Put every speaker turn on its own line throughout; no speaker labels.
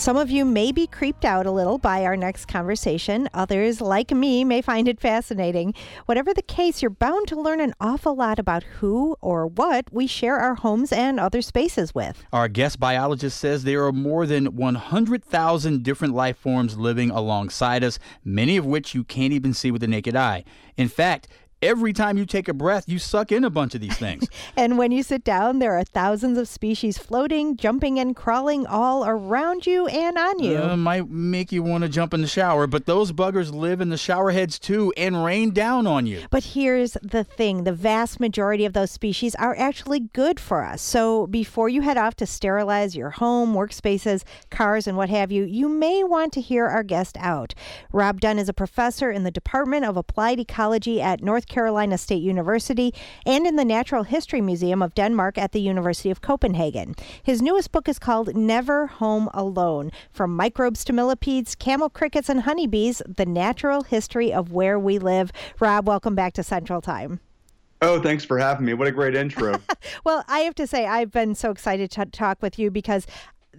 Some of you may be creeped out a little by our next conversation. Others, like me, may find it fascinating. Whatever the case, you're bound to learn an awful lot about who or what we share our homes and other spaces with.
Our guest biologist says there are more than 100,000 different life forms living alongside us, many of which you can't even see with the naked eye. In fact, every time you take a breath, you suck in a bunch of these things.
And when you sit down, there are thousands of species floating, jumping, and crawling all around you and on you.
Might make you want to jump in the shower, but those buggers live in the shower heads too and rain down on you.
But here's the thing. The vast majority of those species are actually good for us. So before you head off to sterilize your home, workspaces, cars, and what have you, you may want to hear our guest out. Rob Dunn is a professor in the Department of Applied Ecology at North Carolina State University and in the Natural History Museum of Denmark at the University of Copenhagen. His newest book is called Never Home Alone: From Microbes to Millipedes, Camel Crickets, and Honeybees, The Natural History of Where We Live. Rob, welcome back to Central Time.
Oh, thanks for having me. What a great intro.
Well, I have to say, I've been so excited to talk with you because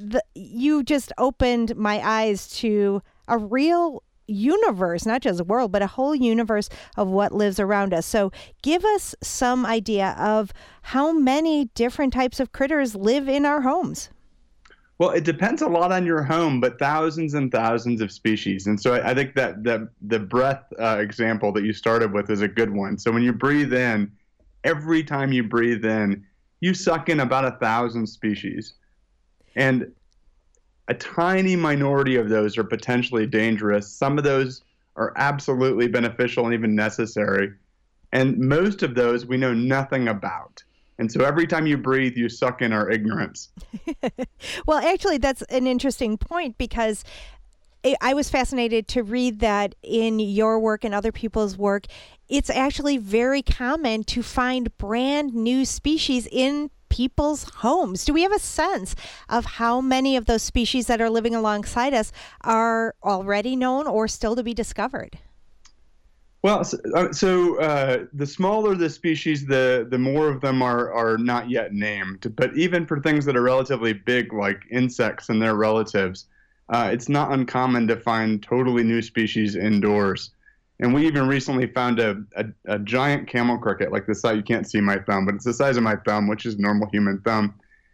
you just opened my eyes to a real universe, not just a world, but a whole universe of what lives around us. So give us some idea of how many different types of critters live in our homes.
Well, it depends a lot on your home, but thousands and thousands of species. And so I think that the breath example that you started with is a good one. So when you breathe in, every time you breathe in, you suck in about 1,000 species. And a tiny minority of those are potentially dangerous. Some of those are absolutely beneficial and even necessary. And most of those we know nothing about. And so every time you breathe, you suck in our ignorance.
Well, actually, that's an interesting point because I was fascinated to read that in your work and other people's work, it's actually very common to find brand new species in people's homes. Do we have a sense of how many of those species that are living alongside us are already known or still to be discovered?
Well, so the smaller the species, the more of them are not yet named. But even for things that are relatively big, like insects and their relatives, it's not uncommon to find totally new species indoors. And we even recently found a giant camel cricket, like the size, you can't see my thumb, but it's the size of my thumb, which is normal human thumb,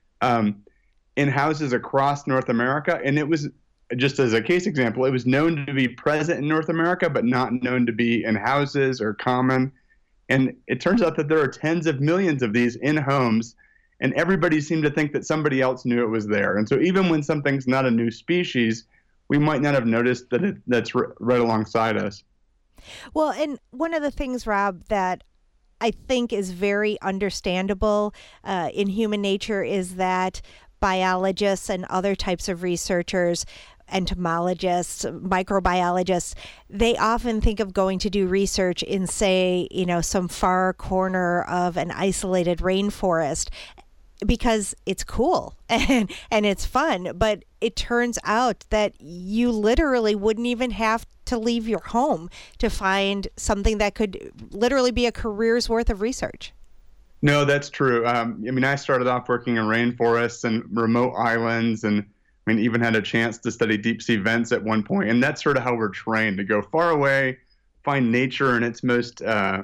in houses across North America. And it was, just as a case example, it was known to be present in North America, but not known to be in houses or common. And it turns out that there are tens of millions of these in homes, and everybody seemed to think that somebody else knew it was there. And so even when something's not a new species, we might not have noticed that that's right alongside us.
Well, and one of the things, Rob, that I think is very understandable in human nature is that biologists and other types of researchers, entomologists, microbiologists, they often think of going to do research in, say, some far corner of an isolated rainforest because it's cool and it's fun. But it turns out that you literally wouldn't even have to leave your home to find something that could literally be a career's worth of research.
No, that's true. I started off working in rainforests and remote islands, and even had a chance to study deep sea vents at one point. And that's sort of how we're trained, to go far away, find nature in its most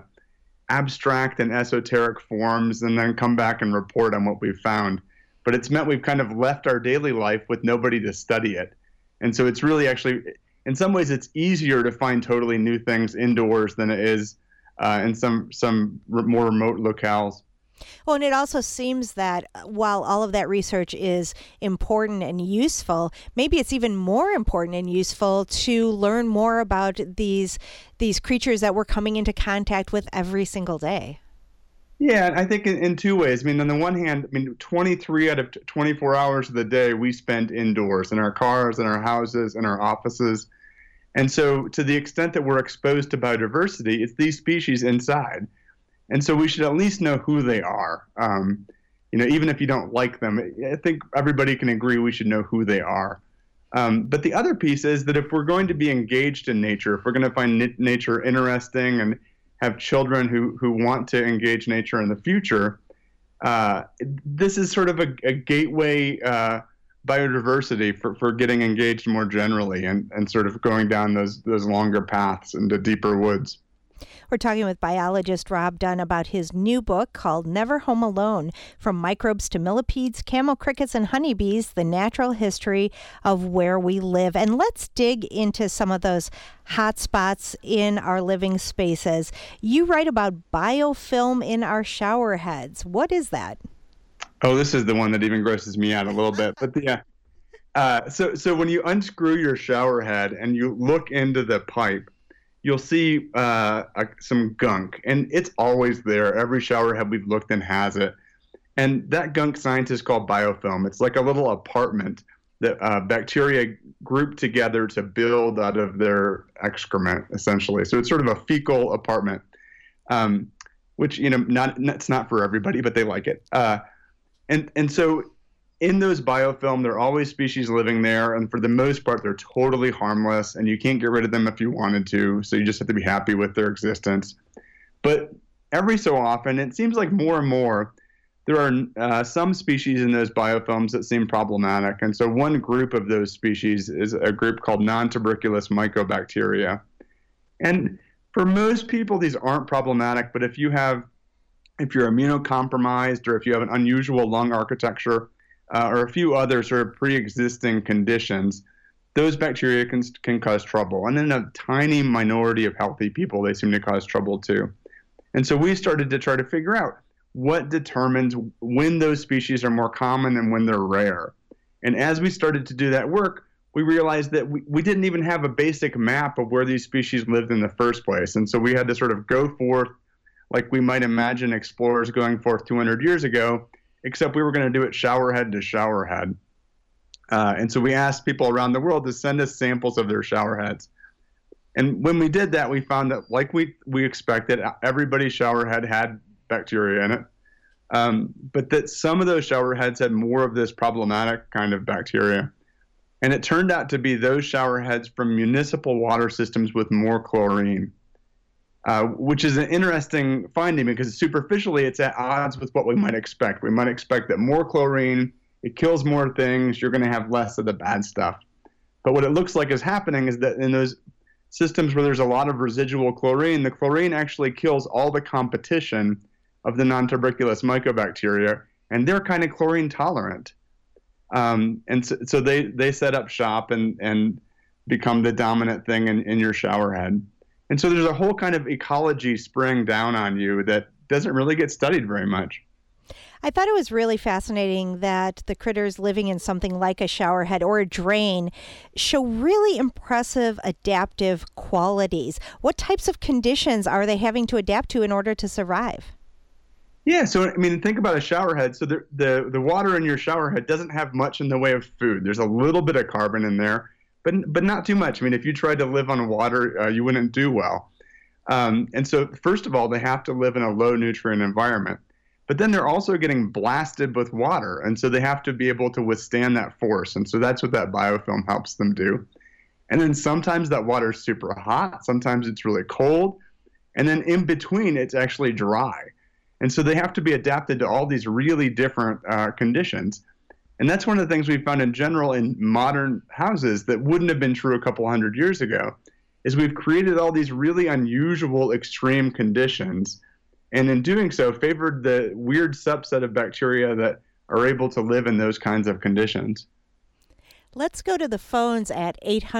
abstract and esoteric forms, and then come back and report on what we've found. But it's meant we've kind of left our daily life with nobody to study it. And so it's really actually, in some ways, it's easier to find totally new things indoors than it is in some more remote locales.
Well, and it also seems that while all of that research is important and useful, maybe it's even more important and useful to learn more about these creatures that we're coming into contact with every single day.
Yeah, I think in two ways. On the one hand, 23 out of 24 hours of the day we spend indoors, in our cars, in our houses, in our offices. And so to the extent that we're exposed to biodiversity, it's these species inside. And so we should at least know who they are. Even if you don't like them, I think everybody can agree we should know who they are. But the other piece is that if we're going to be engaged in nature, if we're going to find nature interesting and have children who want to engage nature in the future, this is sort of a gateway biodiversity for getting engaged more generally and sort of going down those longer paths into deeper woods.
We're talking with biologist Rob Dunn about his new book called Never Home Alone: From Microbes to Millipedes, Camel Crickets, and Honeybees, The Natural History of Where We Live. And let's dig into some of those hot spots in our living spaces. You write about biofilm in our shower heads. What is that?
Oh, this is the one that even grosses me out a little bit. But so when you unscrew your shower head and you look into the pipe, you'll see some gunk, and it's always there. Every shower head we've looked in has it. And that gunk scientists call biofilm. It's like a little apartment that bacteria group together to build out of their excrement, essentially. So it's sort of a fecal apartment, which, it's not for everybody, but they like it. And so in those biofilm, there are always species living there, and for the most part, they're totally harmless, and you can't get rid of them if you wanted to, so you just have to be happy with their existence. But every so often, it seems like more and more, there are some species in those biofilms that seem problematic, and so one group of those species is a group called non-tuberculous mycobacteria. And for most people, these aren't problematic, but if you're immunocompromised or if you have an unusual lung architecture, or a few other sort of pre-existing conditions, those bacteria can cause trouble. And in a tiny minority of healthy people, they seem to cause trouble too. And so we started to try to figure out what determines when those species are more common and when they're rare. And as we started to do that work, we realized that we didn't even have a basic map of where these species lived in the first place. And so we had to sort of go forth like we might imagine explorers going forth 200 years ago, except we were going to do it showerhead to showerhead. And so we asked people around the world to send us samples of their showerheads. And when we did that, we found that, like we expected, everybody's showerhead had bacteria in it, but that some of those showerheads had more of this problematic kind of bacteria. And it turned out to be those showerheads from municipal water systems with more chlorine. Which is an interesting finding because superficially it's at odds with what we might expect. We might expect that more chlorine, it kills more things, you're going to have less of the bad stuff. But what it looks like is happening is that in those systems where there's a lot of residual chlorine, the chlorine actually kills all the competition of the non-tuberculous mycobacteria, and they're kind of chlorine tolerant. And so they set up shop and become the dominant thing in your shower head. And so there's a whole kind of ecology spraying down on you that doesn't really get studied very much.
I thought it was really fascinating that the critters living in something like a shower head or a drain show really impressive adaptive qualities. What types of conditions are they having to adapt to in order to survive?
Yeah, so I mean, think about a shower head. So the water in your shower head doesn't have much in the way of food. There's a little bit of carbon in there, but not too much. I mean, if you tried to live on water, you wouldn't do well. And so first of all, they have to live in a low nutrient environment. But then they're also getting blasted with water, and so they have to be able to withstand that force. And so that's what that biofilm helps them do. And then sometimes that water is super hot, sometimes it's really cold, and then in between it's actually dry. And so they have to be adapted to all these really different conditions. And that's one of the things we found in general in modern houses that wouldn't have been true a couple hundred years ago, is we've created all these really unusual extreme conditions, and in doing so favored the weird subset of bacteria that are able to live in those kinds of conditions.
Let's go to the phones at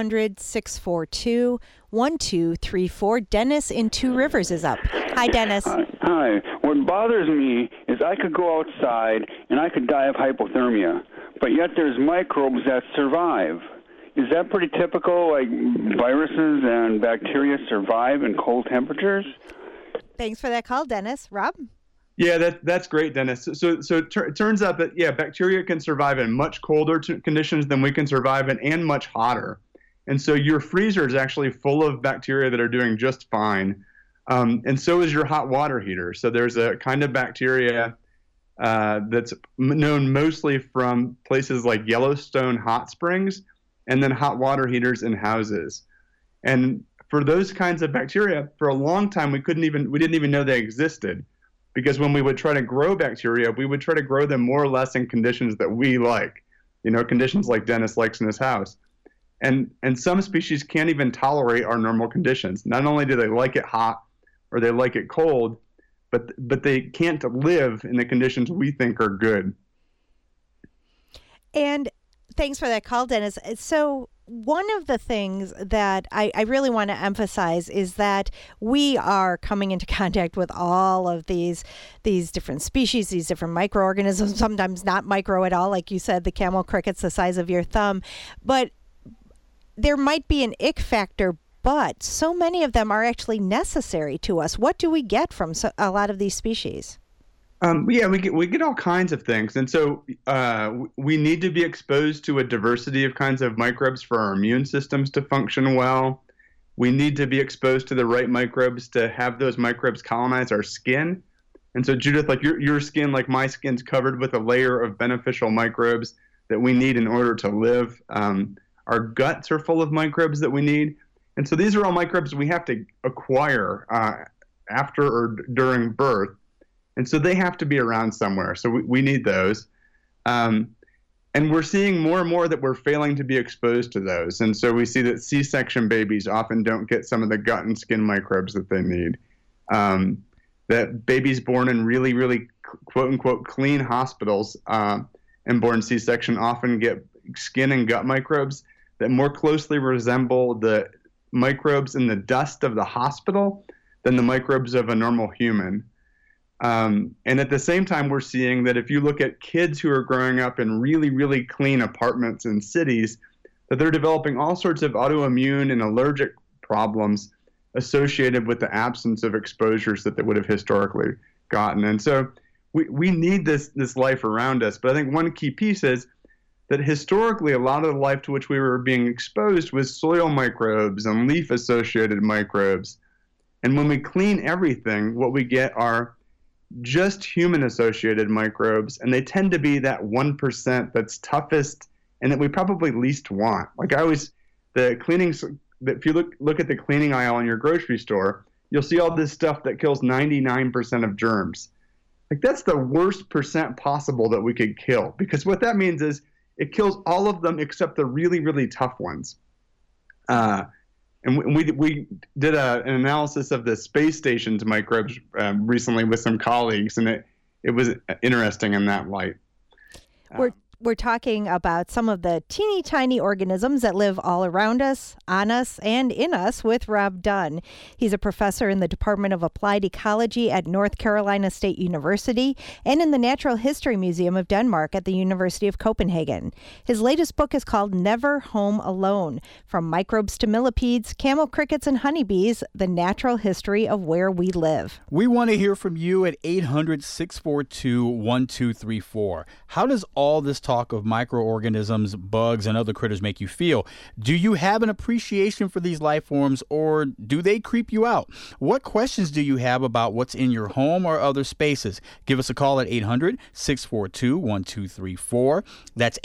800-642-1234. Dennis in Two Rivers is up. Hi, Dennis.
Hi. What bothers me is I could go outside and I could die of hypothermia, but yet there's microbes that survive. Is that pretty typical, like viruses and bacteria survive in cold temperatures?
Thanks for that call, Dennis. Rob?
Yeah, that's great, Dennis. So it turns out that, bacteria can survive in much colder conditions than we can survive in, and much hotter. And so your freezer is actually full of bacteria that are doing just fine. And so is your hot water heater. So there's a kind of bacteria that's known mostly from places like Yellowstone hot springs and then hot water heaters in houses. And for those kinds of bacteria, for a long time, we didn't even know they existed, because when we would try to grow bacteria, we would try to grow them more or less in conditions that we like. conditions like Dennis likes in his house. And some species can't even tolerate our normal conditions. Not only do they like it hot or they like it cold, but they can't live in the conditions we think are good.
And thanks for that call, Dennis. So one of the things that I really want to emphasize is that we are coming into contact with all of these different species, these different microorganisms, sometimes not micro at all, like you said, the camel cricket's the size of your thumb. But there might be an ick factor, but so many of them are actually necessary to us. What do we get from a lot of these species?
We get all kinds of things, and so we need to be exposed to a diversity of kinds of microbes for our immune systems to function well. We need to be exposed to the right microbes to have those microbes colonize our skin. And so, Judith, like your skin, like my skin's covered with a layer of beneficial microbes that we need in order to live. Our guts are full of microbes that we need, and so these are all microbes we have to acquire after or during birth. And so they have to be around somewhere. So we need those. And we're seeing more and more that we're failing to be exposed to those. And so we see that C-section babies often don't get some of the gut and skin microbes that they need. That babies born in really, really quote-unquote clean hospitals and born C-section often get skin and gut microbes that more closely resemble the microbes in the dust of the hospital than the microbes of a normal human. And at the same time, we're seeing that if you look at kids who are growing up in really, really clean apartments in cities, that they're developing all sorts of autoimmune and allergic problems associated with the absence of exposures that they would have historically gotten. And so we need this life around us. But I think one key piece is that historically, a lot of the life to which we were being exposed was soil microbes and leaf-associated microbes. And when we clean everything, what we get are just human-associated microbes, and they tend to be that 1% that's toughest and that we probably least want. Like if you look at the cleaning aisle in your grocery store, you'll see all this stuff that kills 99% of germs. Like that's the worst percent possible that we could kill, because what that means is it kills all of them except the really, really tough ones. And we did an analysis of the space station's microbes recently with some colleagues, and it was interesting in that light.
We're talking about some of the teeny tiny organisms that live all around us, on us, and in us with Rob Dunn. He's a professor in the Department of Applied Ecology at North Carolina State University and in the Natural History Museum of Denmark at the University of Copenhagen. His latest book is called Never Home Alone: From Microbes to Millipedes, Camel Crickets, and Honeybees, The Natural History of Where We Live.
We want to hear from you at 800-642-1234. How does all this talk of microorganisms, bugs, and other critters make you feel? Do you have an appreciation for these life forms, or do they creep you out? What questions do you have about what's in your home or other spaces? Give us a call at 800-642-1234. That's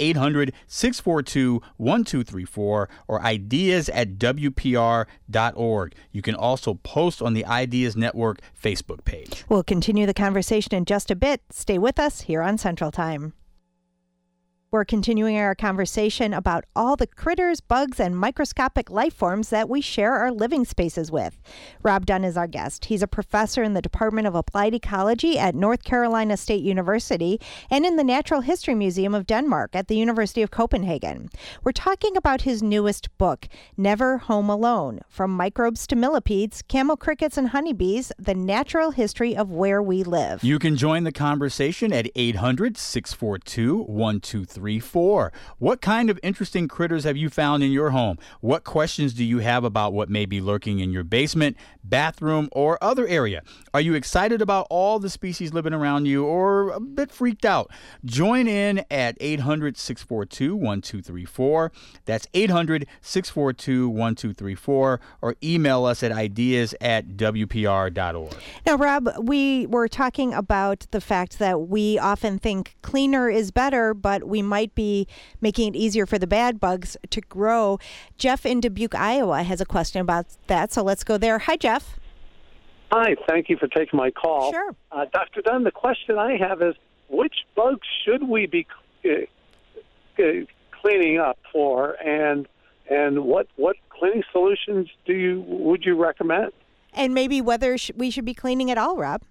800-642-1234, or ideas@wpr.org. You can also post on the Ideas Network Facebook page.
We'll continue the conversation in just a bit. Stay with us here on Central Time. We're continuing our conversation about all the critters, bugs, and microscopic life forms that we share our living spaces with. Rob Dunn is our guest. He's a professor in the Department of Applied Ecology at North Carolina State University and in the Natural History Museum of Denmark at the University of Copenhagen. We're talking about his newest book, Never Home Alone: From Microbes to Millipedes, Camel Crickets, and Honeybees, The Natural History of Where We Live.
You can join the conversation at 800-642-1234. What kind of interesting critters have you found in your home? What questions do you have about what may be lurking in your basement, bathroom, or other area? Are you excited about all the species living around you, or a bit freaked out? Join in at 800-642-1234. That's 800-642-1234, or email us at ideas@wpr.org.
Now, Rob, we were talking about the fact that we often think cleaner is better, but we might be making it easier for the bad bugs to grow. Jeff in Dubuque, Iowa has a question about that, so let's go there. Hi, Jeff.
Hi, thank you for taking my call.
Sure.
Dr. Dunn, the question I have is, which bugs should we be cleaning up for, and what cleaning solutions would you recommend?
And maybe whether we should be cleaning at all, Rob.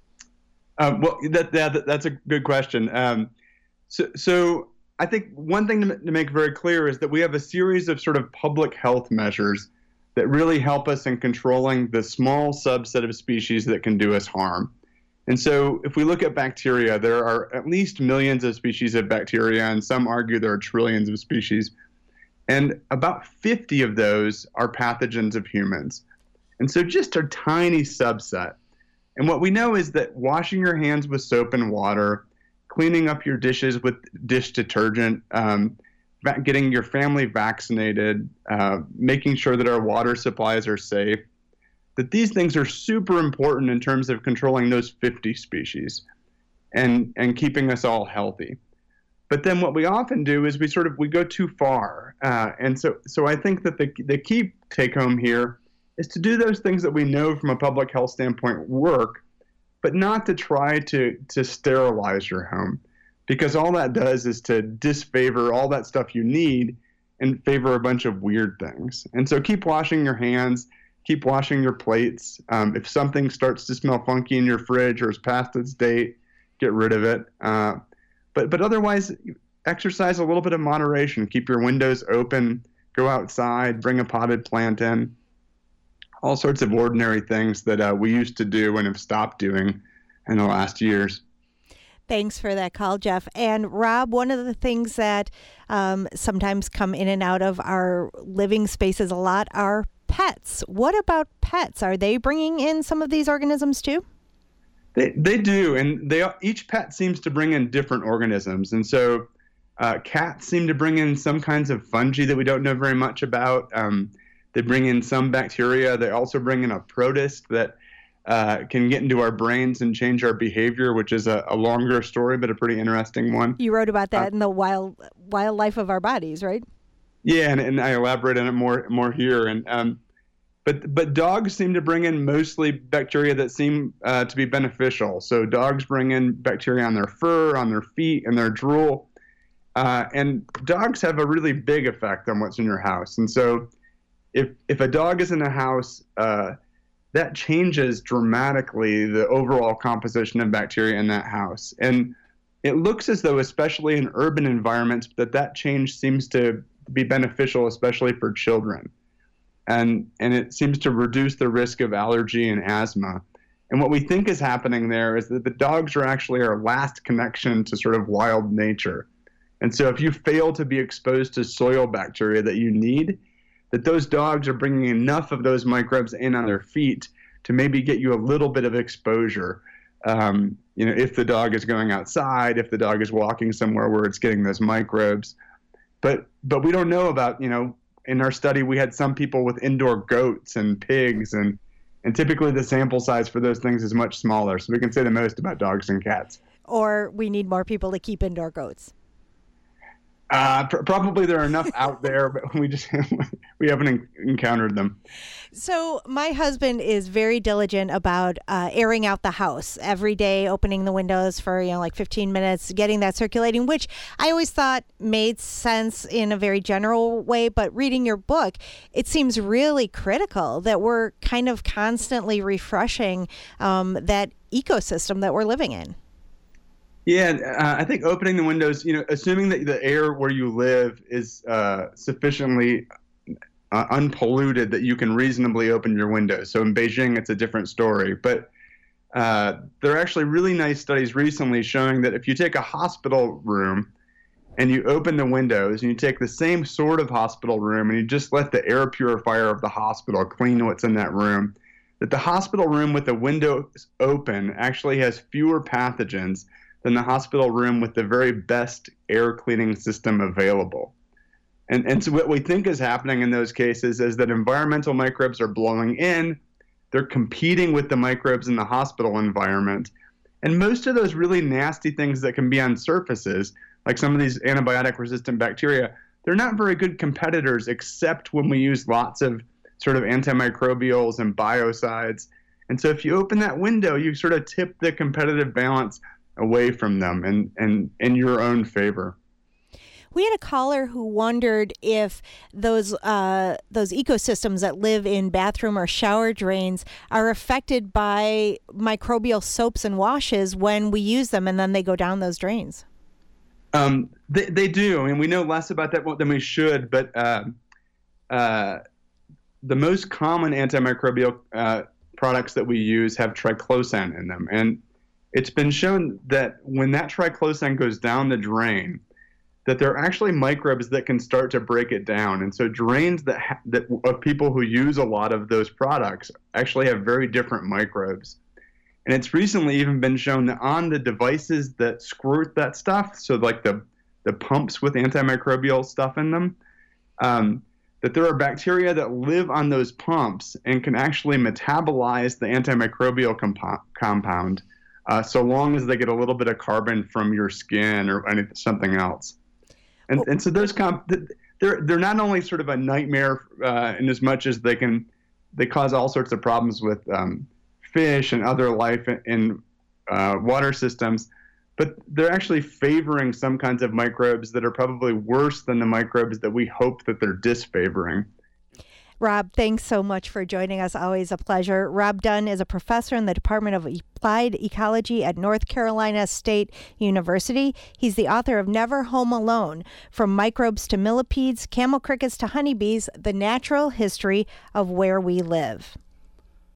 Well, that's a good question. So I think one thing to make very clear is that we have a series of sort of public health measures that really help us in controlling the small subset of species that can do us harm. And so if we look at bacteria, there are at least millions of species of bacteria, and some argue there are trillions of species. And about 50 of those are pathogens of humans. And so just a tiny subset. And what we know is that washing your hands with soap and water, cleaning up your dishes with dish detergent, getting your family vaccinated, making sure that our water supplies are safe, that these things are super important in terms of controlling those 50 species and keeping us all healthy. But then what we often do is we go too far. And so I think that the key take home here is to do those things that we know from a public health standpoint work, but not to try to sterilize your home, because all that does is to disfavor all that stuff you need and favor a bunch of weird things. And so keep washing your hands, keep washing your plates. If something starts to smell funky in your fridge or is past its date, get rid of it. But otherwise, exercise a little bit of moderation. Keep your windows open, go outside, bring a potted plant in. All sorts of ordinary things that we used to do and have stopped doing in the last years.
Thanks for that call, Jeff. And Rob, one of the things that sometimes come in and out of our living spaces a lot are pets. What about pets? Are they bringing in some of these organisms too?
They do, and each pet seems to bring in different organisms. And so cats seem to bring in some kinds of fungi that we don't know very much about. They bring in some bacteria. They also bring in a protist that can get into our brains and change our behavior, which is a longer story, but a pretty interesting one.
You wrote about that in the Wildlife of Our Bodies, right?
Yeah, and I elaborate on it more here. And but dogs seem to bring in mostly bacteria that seem to be beneficial. So dogs bring in bacteria on their fur, on their feet, and their drool. And dogs have a really big effect on what's in your house. And so if a dog is in a house, that changes dramatically the overall composition of bacteria in that house. And it looks as though, especially in urban environments, that change seems to be beneficial, especially for children. And it seems to reduce the risk of allergy and asthma. And what we think is happening there is that the dogs are actually our last connection to sort of wild nature. And so if you fail to be exposed to soil bacteria that you need, that those dogs are bringing enough of those microbes in on their feet to maybe get you a little bit of exposure. If the dog is going outside, if the dog is walking somewhere where it's getting those microbes. But we don't know about, in our study, we had some people with indoor goats and pigs, and typically the sample size for those things is much smaller. So we can say the most about dogs and cats.
Or we need more people to keep indoor goats.
Probably there are enough out there, but we haven't encountered them.
So my husband is very diligent about airing out the house every day, opening the windows for 15 minutes, getting that circulating, which I always thought made sense in a very general way. But reading your book, it seems really critical that we're kind of constantly refreshing that ecosystem that we're living in.
Yeah, I think opening the windows, assuming that the air where you live is sufficiently unpolluted that you can reasonably open your windows. So in Beijing, it's a different story. But there are actually really nice studies recently showing that if you take a hospital room and you open the windows and you take the same sort of hospital room and you just let the air purifier of the hospital clean what's in that room, that the hospital room with the windows open actually has fewer pathogens than the hospital room with the very best air cleaning system available. And so what we think is happening in those cases is that environmental microbes are blowing in, they're competing with the microbes in the hospital environment. And most of those really nasty things that can be on surfaces, like some of these antibiotic-resistant bacteria, they're not very good competitors except when we use lots of sort of antimicrobials and biocides. And so if you open that window, you sort of tip the competitive balance away from them and in your own favor.
We had a caller who wondered if those ecosystems that live in bathroom or shower drains are affected by microbial soaps and washes when we use them and then they go down those drains.
They do. I mean, we know less about that than we should, but the most common antimicrobial products that we use have triclosan in them. And it's been shown that when that triclosan goes down the drain, that there are actually microbes that can start to break it down. And so drains that of people who use a lot of those products actually have very different microbes. And it's recently even been shown that on the devices that squirt that stuff, so like the pumps with antimicrobial stuff in them, that there are bacteria that live on those pumps and can actually metabolize the antimicrobial compound so long as they get a little bit of carbon from your skin or something else. And so those they're not only sort of a nightmare in as much as they cause all sorts of problems with fish and other life in water systems, but they're actually favoring some kinds of microbes that are probably worse than the microbes that we hope that they're disfavoring.
Rob, thanks so much for joining us. Always a pleasure. Rob Dunn is a professor in the Department of Applied Ecology at North Carolina State University. He's the author of Never Home Alone: From Microbes to Millipedes, Camel Crickets to Honeybees, The Natural History of Where We Live.